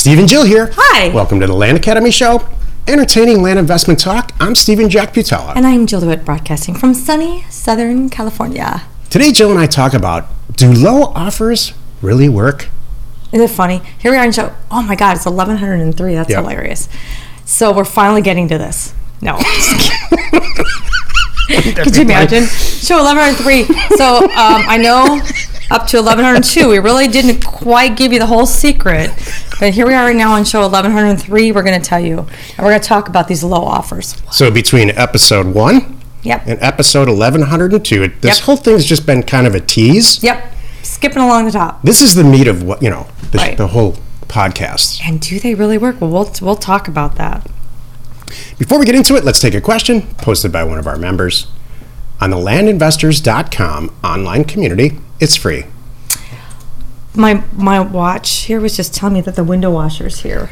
Steve and Jill here. Hi. Welcome to the Land Academy Show, entertaining land investment talk. I'm Stephen Jack Butella. And I'm Jill DeWitt, broadcasting from sunny Southern California. Today, Jill and I talk about, do low offers really work? Isn't it funny? Here we are in show, oh my God, it's 1103. That's hilarious. So we're finally getting to this. No. Could you imagine? Show 1103. So I know up to 1102, we really didn't quite give you the whole secret. But here we are right now on show 1103. We're going to tell you. And we're going to talk about these low offers. So between episode 1 and episode 1102, this whole thing's just been kind of a tease. Yep. Skipping along the top. This is the meat of what, the whole podcast. And do they really work? Well, we'll talk about that. Before we get into it, let's take a question posted by one of our members on the landinvestors.com online community. It's free. My watch here was just telling me that the window washer's here.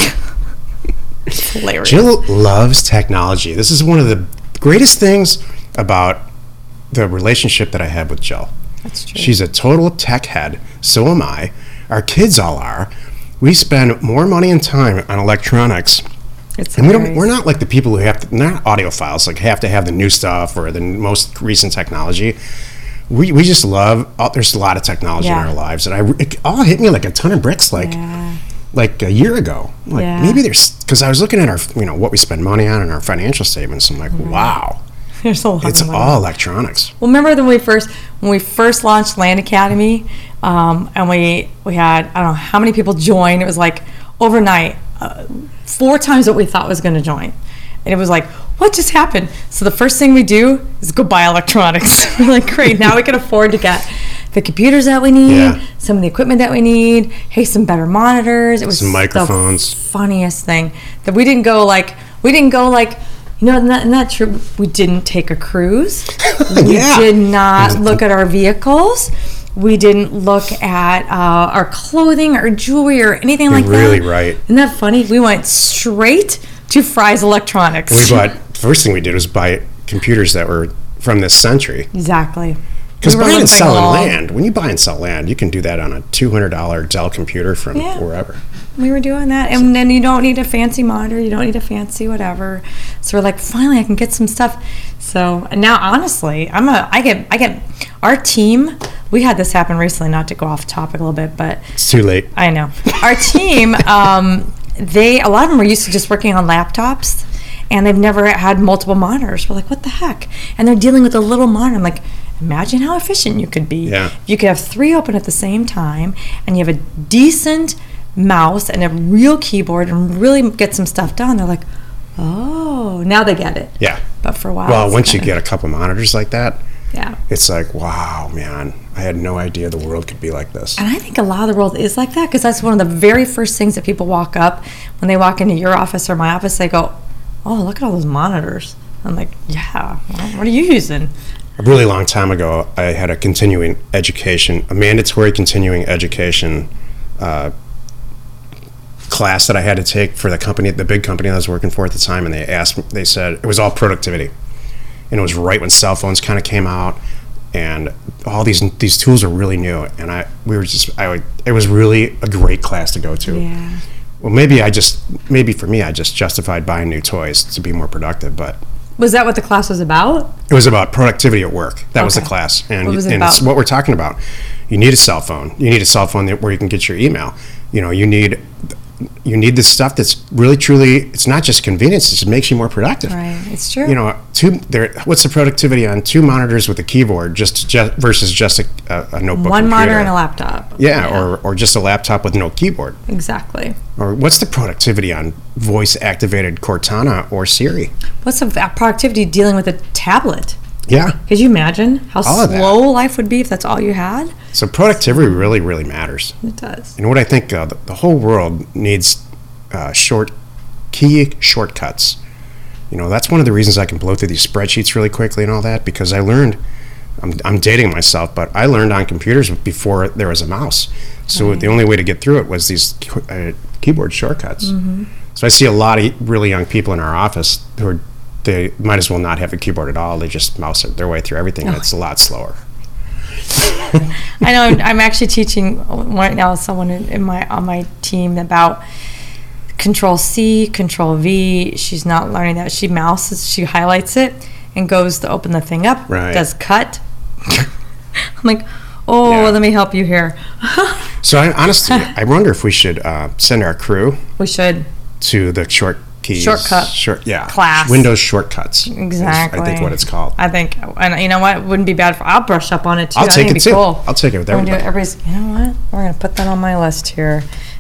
It's hilarious. Jill loves technology. This is one of the greatest things about the relationship that I have with Jill. That's true. She's a total tech head. So am I. Our kids all are. We spend more money and time on electronics. And we're not like the people who have to, not audiophiles, like have to have the new stuff or the most recent technology. We just love, there's a lot of technology in our lives. And it all hit me like a ton of bricks like a year ago. Maybe because I was looking at our, what we spend money on in our financial statements. I'm like, wow. There's a lot it's of money. all electronics. Well, remember when we first launched Land Academy, and we had, I don't know how many people joined. It was like overnight, 4 times what we thought was going to join. And it was like, what just happened? So the first thing we do is go buy electronics. We're like, great, now we can afford to get the computers that we need, some of the equipment that we need, some better monitors. It was some microphones. The funniest thing that we didn't go like, isn't that true? We didn't take a cruise. We did not look at our vehicles. We didn't look at our clothing, our jewelry, or anything like that. Really right. Isn't that funny? We went straight to Fry's Electronics. First thing we did was buy computers that were from this century. Exactly. Because buying and selling land, when you buy and sell land, you can do that on a $200 Dell computer from wherever. We were doing that. And then you don't need a fancy monitor. You don't need a fancy whatever. So we're like, finally, I can get some stuff. So now, honestly, I get our team. We had this happen recently, not to go off topic a little bit, but it's too late. I know. Our team, a lot of them are used to just working on laptops, and they've never had multiple monitors. We're like, what the heck? And they're dealing with a little monitor. I'm like, imagine how efficient you could be. Yeah. You could have 3 open at the same time, and you have a decent mouse and a real keyboard and really get some stuff done. They're like, oh, now they get it. Yeah. But for a while. Well, once you get a couple monitors like that, yeah, it's like, wow, man, I had no idea the world could be like this. And I think a lot of the world is like that, because that's one of the very first things that people walk up when they walk into your office or my office. They go, oh, look at all those monitors. I'm like, yeah, well, what are you using? A really long time ago, I had a mandatory continuing education class that I had to take for the big company I was working for at the time, and they said it was all productivity. And it was right when cell phones kind of came out, and all these tools are really new. And it was really a great class to go to. Yeah. Well, maybe for me, I just justified buying new toys to be more productive. But was that what the class was about? It was about productivity at work. That was the class, and it's what we're talking about. You need a cell phone. You need a cell phone where you can get your email. You need this stuff that's really, truly, it's not just convenience, it just makes you more productive. Right, it's true. What's the productivity on 2 monitors with a keyboard versus just a notebook? One monitor and a laptop. Yeah. Or just a laptop with no keyboard. Exactly. Or what's the productivity on voice-activated Cortana or Siri? What's the productivity dealing with a tablet? Yeah. Could you imagine how slow life would be if that's all you had? So productivity really, really matters. It does. And what I think the whole world needs key shortcuts. That's one of the reasons I can blow through these spreadsheets really quickly and all that, because I learned, I'm dating myself, but I learned on computers before there was a mouse. So the only way to get through it was these keyboard shortcuts. Mm-hmm. So I see a lot of really young people in our office they might as well not have a keyboard at all. They just mouse their way through everything, and it's a lot slower. I know. I'm actually teaching right now someone on my team about Control C, Control V. She's not learning that. She mouses, she highlights it, and goes to open the thing up. Right. Does cut. I'm like, let me help you here. So honestly, I wonder if we should send our crew. We should. To the shortcut class. Windows shortcuts. Exactly. I think what it's called. I think, and you know what? It wouldn't be bad I'll brush up on it too. I'll take it too. Cool. I'll take it with everybody. You know what? We're going to put that on my list here.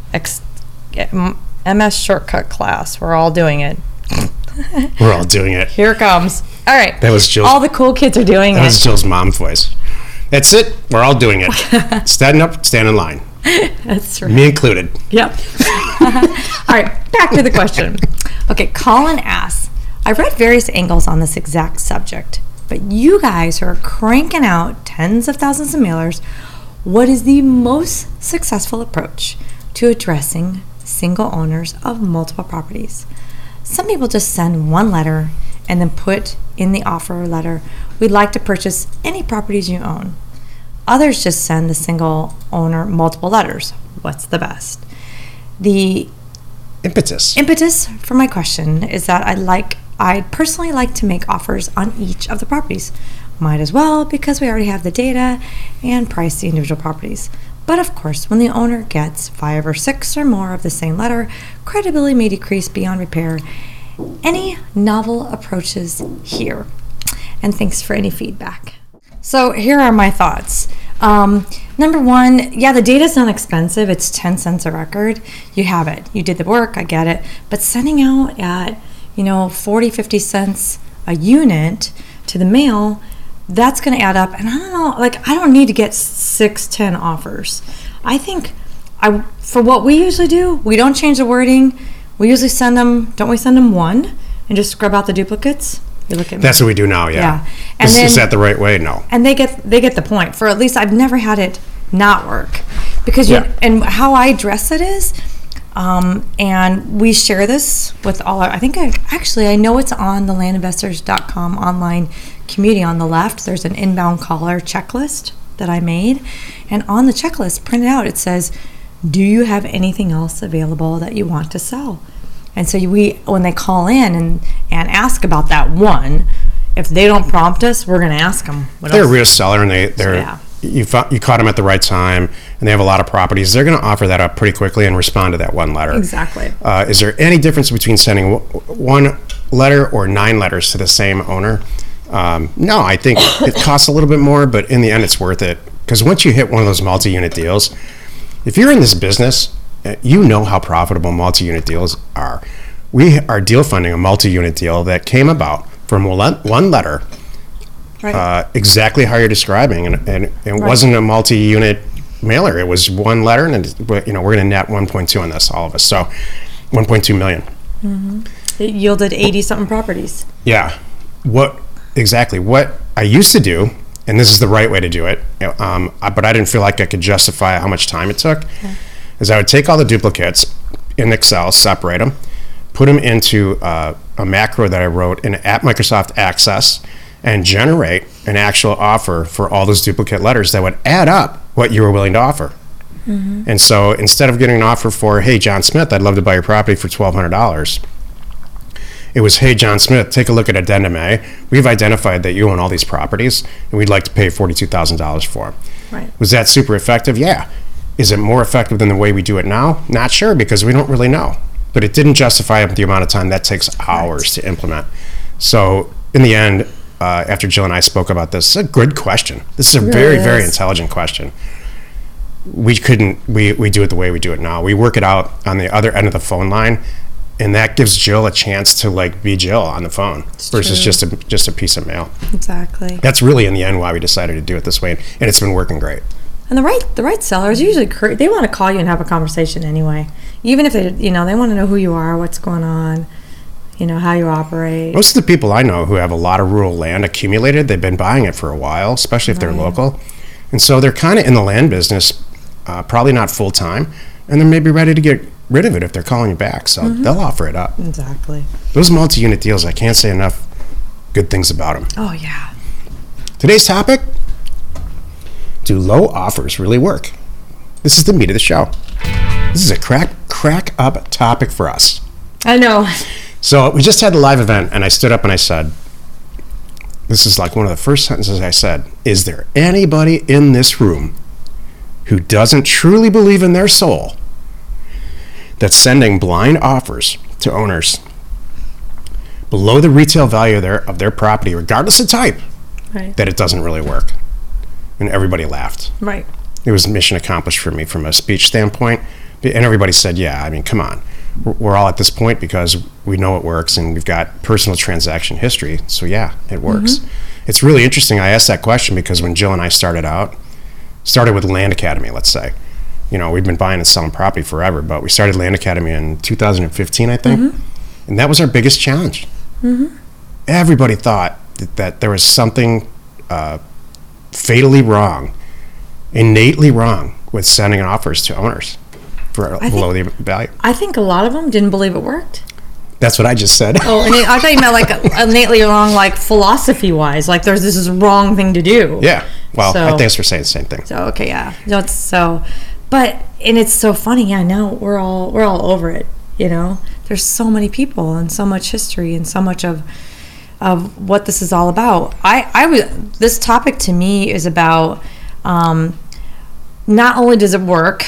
MS shortcut class. We're all doing it. We're all doing it. Here it comes. All right. That was Jill. All the cool kids are doing it. That was Jill's mom voice. That's it. We're all doing it. Stand up, stand in line. That's right. Me included. Yep. All right, back to the question. Okay, Colin asks, I've read various angles on this exact subject, but you guys are cranking out tens of thousands of mailers. What is the most successful approach to addressing single owners of multiple properties? Some people just send one letter and then put in the offer letter, we'd like to purchase any properties you own. Others just send the single owner multiple letters. What's the best? The impetus for my question is that I'd personally like to make offers on each of the properties. Might as well, because we already have the data and price the individual properties. But of course, when the owner gets 5 or 6 or more of the same letter, credibility may decrease beyond repair. Any novel approaches here? And thanks for any feedback. So here are my thoughts. Number one, the data's not expensive. It's 10 cents a record. You have it. You did the work. I get it. But sending out at, 40, 50 cents a unit to the mail, that's going to add up. And I don't know, I don't need to get 6, 10 offers. I think for what we usually do, we don't change the wording. We usually send them, don't we send them one and just scrub out the duplicates? That's what we do now, yeah. And is that the right way? No. And they get the point. For at least I've never had it not work. Because and how I address it is, and we share this with all our, I know it's on the landinvestors.com online community on the left. There's an inbound caller checklist that I made. And on the checklist, printed out, it says, do you have anything else available that you want to sell? And so when they call in and ask about that one, if they don't prompt us, we're going to ask them. They're a real seller, and you caught them at the right time, and they have a lot of properties. They're going to offer that up pretty quickly and respond to that one letter. Exactly. Is there any difference between sending one letter or 9 letters to the same owner? No, I think it costs a little bit more, but in the end, it's worth it. Because once you hit one of those multi-unit deals, if you're in this business, you know how profitable multi-unit deals are. We are deal funding a multi-unit deal that came about from one letter, right. Exactly how you're describing, and it right. wasn't a multi-unit mailer. It was one letter, and we're going to net 1.2 on this, all of us. So 1.2 million. Mm-hmm. It yielded 80-something properties. Yeah. What I used to do, and this is the right way to do it, but I didn't feel like I could justify how much time it took. Okay. Is I would take all the duplicates in Excel, separate them, put them into a macro that I wrote at Microsoft Access, and generate an actual offer for all those duplicate letters that would add up what you were willing to offer. Mm-hmm. And so instead of getting an offer for, hey, John Smith, I'd love to buy your property for $1,200, it was, hey, John Smith, take a look at Addendum A. We've identified that you own all these properties, and we'd like to pay $42,000 for them. Right. Was that super effective? Yeah. Is it more effective than the way we do it now? Not sure, because we don't really know. But it didn't justify the amount of time that takes hours to implement. So in the end, after Jill and I spoke about this, it's a good question. This is a very, very intelligent question. We do it the way we do it now. We work it out on the other end of the phone line, and that gives Jill a chance to be Jill on the phone versus just a piece of mail. Exactly. That's really in the end why we decided to do it this way, and it's been working great. And the right sellers usually they want to call you and have a conversation anyway. Even if they want to know who you are, what's going on, how you operate. Most of the people I know who have a lot of rural land accumulated, they've been buying it for a while, especially if they're local. And so they're kind of in the land business, probably not full time, and they're maybe ready to get rid of it if they're calling you back. So they'll offer it up. Exactly. Those multi-unit deals, I can't say enough good things about them. Oh, yeah. Today's topic, Do low offers really work? This is the meat of the show. This is a crack up topic for us. I know. So we just had the live event, and I stood up and I said, this is like one of the first sentences I said, is there anybody in this room who doesn't truly believe in their soul that sending blind offers to owners below the retail value of their property, regardless of type, right, that it doesn't really work? And everybody laughed. Right. It was mission accomplished for me from a speech standpoint. And everybody said, yeah, I mean, come on. We're all at this point because we know it works and we've got personal transaction history. So yeah, it works. Mm-hmm. It's really interesting. I asked that question because when Jill and I started with Land Academy, let's say. You know, we've been buying and selling property forever, but we started Land Academy in 2015, I think. Mm-hmm. And that was our biggest challenge. Mm-hmm. Everybody thought that there was something fatally wrong, innately wrong with sending offers to owners for below the value. I think a lot of them didn't believe it worked. That's what I just said. Oh, and I thought you meant like innately wrong, like philosophy-wise, like this is a wrong thing to do. Yeah. Well, thanks for saying the same thing. So okay, yeah. But it's so funny. Yeah, now we're all over it. You know, there's so many people and so much history and so much of what this is all about. This topic to me is about not only does it work,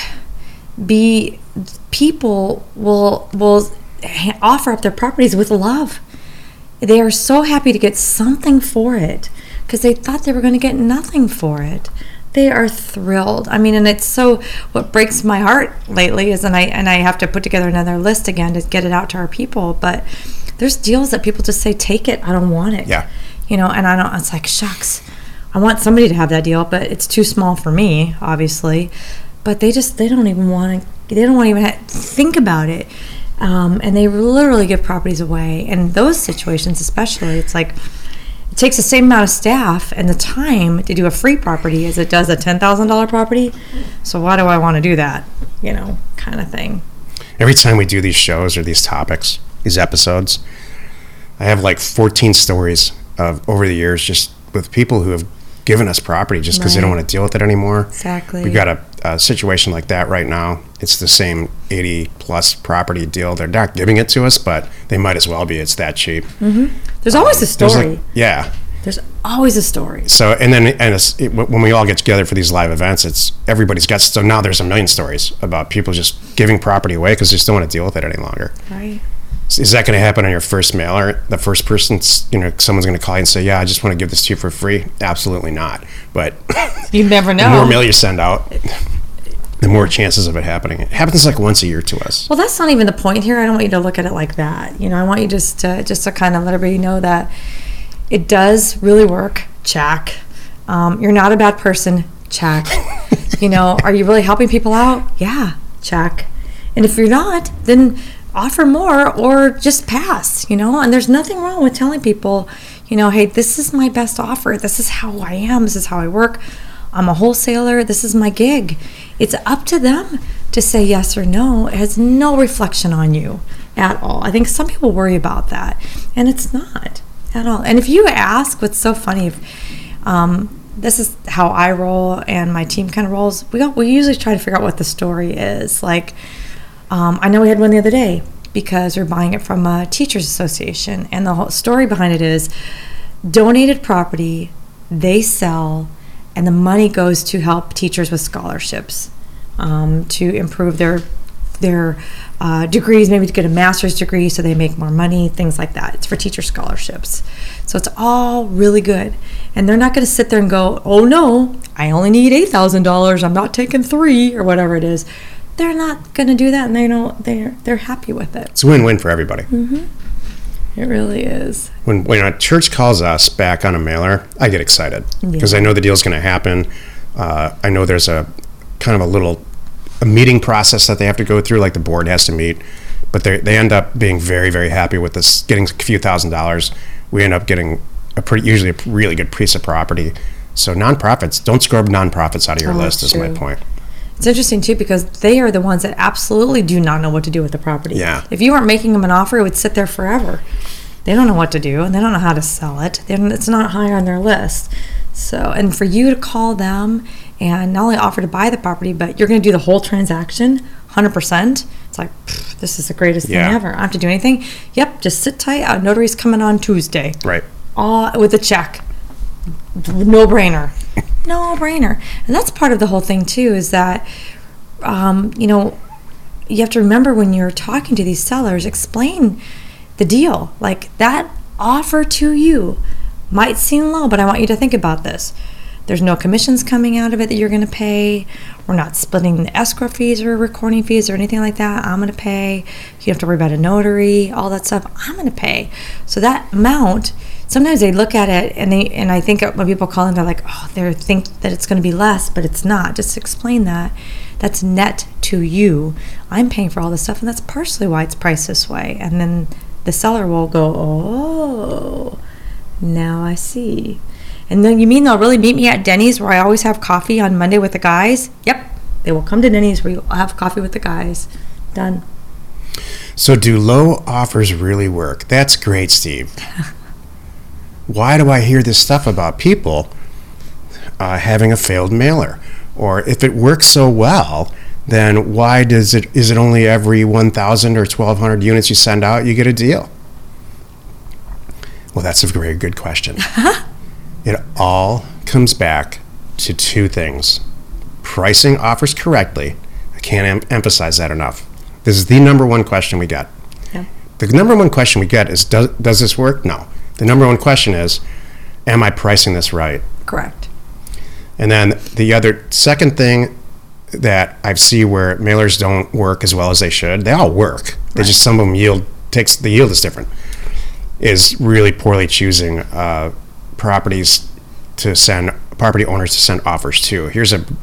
people will offer up their properties with love. They are so happy to get something for it because they thought they were going to get nothing for it. They are thrilled. I mean, and it's so, what breaks my heart lately is, and I have to put together another list again to get it out to our people, but there's deals that people just say, take it, I don't want it. Yeah. You know, and it's like, shucks, I want somebody to have that deal, but it's too small for me, obviously. But they don't even want to think about it. And they literally give properties away. And those situations especially, it's like, it takes the same amount of staff and the time to do a free property as it does a $10,000 property. So why do I want to do that? You know, kind of thing. Every time we do these shows or these topics, these episodes, I have like 14 stories of over the years just with people who have given us property just because they don't want to deal with it anymore. Exactly. We've got a situation like that right now. It's the same 80 plus property deal. They're not giving it to us, but they might as well be. It's that cheap. Mm-hmm. There's always a story. There's always a story. So, when we all get together for these live events, everybody's got, so now there's a million stories about people just giving property away because they just don't want to deal with it any longer. Right. Is that going to happen on your first mailer? The first person, someone's going to call you and say, yeah, I just want to give this to you for free. Absolutely not. But you never know. The more mail you send out, the more chances of it happening. It happens like once a year to us. Well, that's not even the point here. I don't want you to look at it like that. You know, I want you just to kind of let everybody know that it does really work. Check. You're not a bad person. Check. You know, are you really helping people out? Yeah. Check. And if you're not, then offer more or just pass, you know, and there's nothing wrong with telling people, you know, hey, this is my best offer. This is how I am. This is how I work. I'm a wholesaler. This is my gig. It's up to them to say yes or no. It has no reflection on you at all. I think some people worry about that, and it's not at all. And if you ask, what's so funny, this is how I roll and my team kind of rolls, we usually try to figure out what the story is. Like, I know we had one the other day because we're buying it from a teachers association, and the whole story behind it is donated property, they sell, and the money goes to help teachers with scholarships to improve their degrees, maybe to get a master's degree so they make more money, things like that. It's for teacher scholarships. So it's all really good. And they're not going to sit there and go, oh no, I only need $8,000, I'm not taking $3,000 or whatever it is. They're not going to do that, and they know they're happy with it. It's a win-win for everybody. Mm-hmm. It really is. When a church calls us back on a mailer, I get excited because I know the deal's going to happen. I know there's a kind of a meeting process that they have to go through, like the board has to meet, but they end up being very, very happy with this, getting a few $1,000s. We end up getting usually a really good piece of property. So nonprofits, don't scrub nonprofits out of your list is my point. It's interesting, too, because they are the ones that absolutely do not know what to do with the property. Yeah. If you weren't making them an offer, it would sit there forever. They don't know what to do, and they don't know how to sell it. It's not high on their list. So, and for you to call them and not only offer to buy the property, but you're going to do the whole transaction, 100%. It's like, this is the greatest thing ever. I don't have to do anything. Yep, just sit tight. Our notary's coming on Tuesday. Right. All with a check. No brainer. No brainer. And that's part of the whole thing too, is that, you have to remember when you're talking to these sellers, explain the deal. Like, that offer to you might seem low, but I want you to think about this. There's no commissions coming out of it that you're going to pay. We're not splitting the escrow fees or recording fees or anything like that. I'm going to pay. You have to worry about a notary, all that stuff. I'm going to pay. So that amount, sometimes they look at it and I think when people call in, they're like, oh, they think that it's going to be less, but it's not. Just explain that. That's net to you. I'm paying for all this stuff, and that's partially why it's priced this way. And then the seller will go, oh, now I see. And then you mean they'll really meet me at Denny's where I always have coffee on Monday with the guys? Yep. They will come to Denny's where you'll have coffee with the guys. Done. So do low offers really work? That's great, Steve. Why do I hear this stuff about people having a failed mailer? Or if it works so well, then why is it only every 1,000 or 1,200 units you send out, you get a deal? Well, that's a very good question. It all comes back to two things. Pricing offers correctly. I can't emphasize that enough. This is the number one question we get. Yeah. The number one question we get is, does this work? No. The number one question is, am I pricing this right? Correct. And then the second thing that I see where mailers don't work as well as they should, they all work. They just, some of them the yield is different, is really poorly choosing property owners to send offers to. Here's a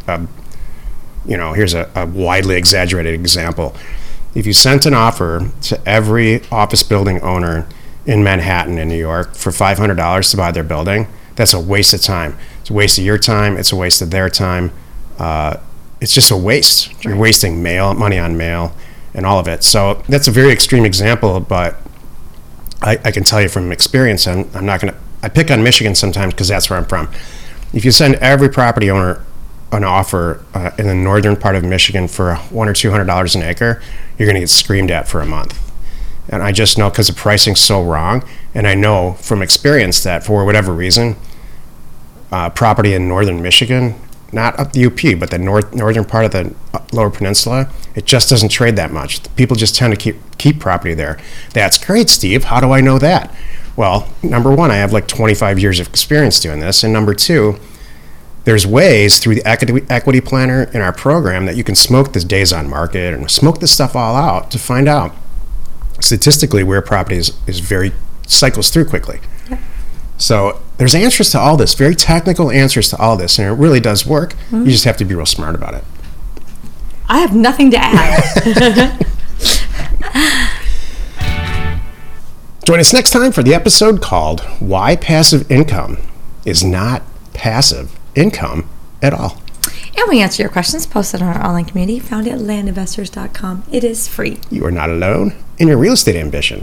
widely exaggerated example. If you sent an offer to every office building owner in Manhattan in New York for $500 to buy their building, that's a waste of time. It's a waste of your time. It's a waste of their time. It's just a waste. Right. You're wasting money on mail and all of it. So that's a very extreme example, but I can tell you from experience, I pick on Michigan sometimes because that's where I'm from. If you send every property owner an offer in the northern part of Michigan for $100 or $200 an acre, you're going to get screamed at for a month. And I just know because the pricing's so wrong, and I know from experience that for whatever reason, property in northern Michigan, not up the UP, but the northern part of the Lower Peninsula, it just doesn't trade that much. People just tend to keep property there. That's great, Steve. How do I know that? Well, number one, I have like 25 years of experience doing this. And number two, there's ways through the equity planner in our program that you can smoke the days on market and smoke this stuff all out to find out statistically where property is cycles through quickly. Yeah. So there's answers to all this, very technical answers to all this, and it really does work. Mm-hmm. You just have to be real smart about it. I have nothing to add. Join us next time for the episode called Why Passive Income is Not Passive Income at All. And we answer your questions posted on our online community found at landinvestors.com. It is free. You are not alone in your real estate ambition.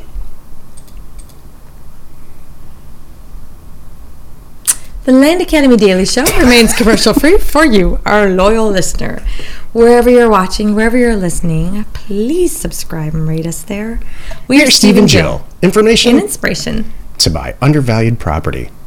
The Land Academy Daily Show remains commercial free for you, our loyal listener. Wherever you're watching, wherever you're listening, please subscribe and rate us there. We are Steve and Jill. Information and inspiration to buy undervalued property.